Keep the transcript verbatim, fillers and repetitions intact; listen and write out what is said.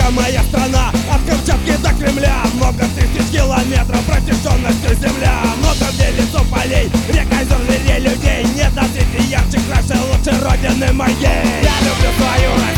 Америка моя страна, от Камчатки до Кремля. Много тысяч километров протяженностью земля. Много где лесов, полей, рек, озер, зверей, людей. Нет на свете ярче, краше, лучше родины моей. Я люблю свою Россию.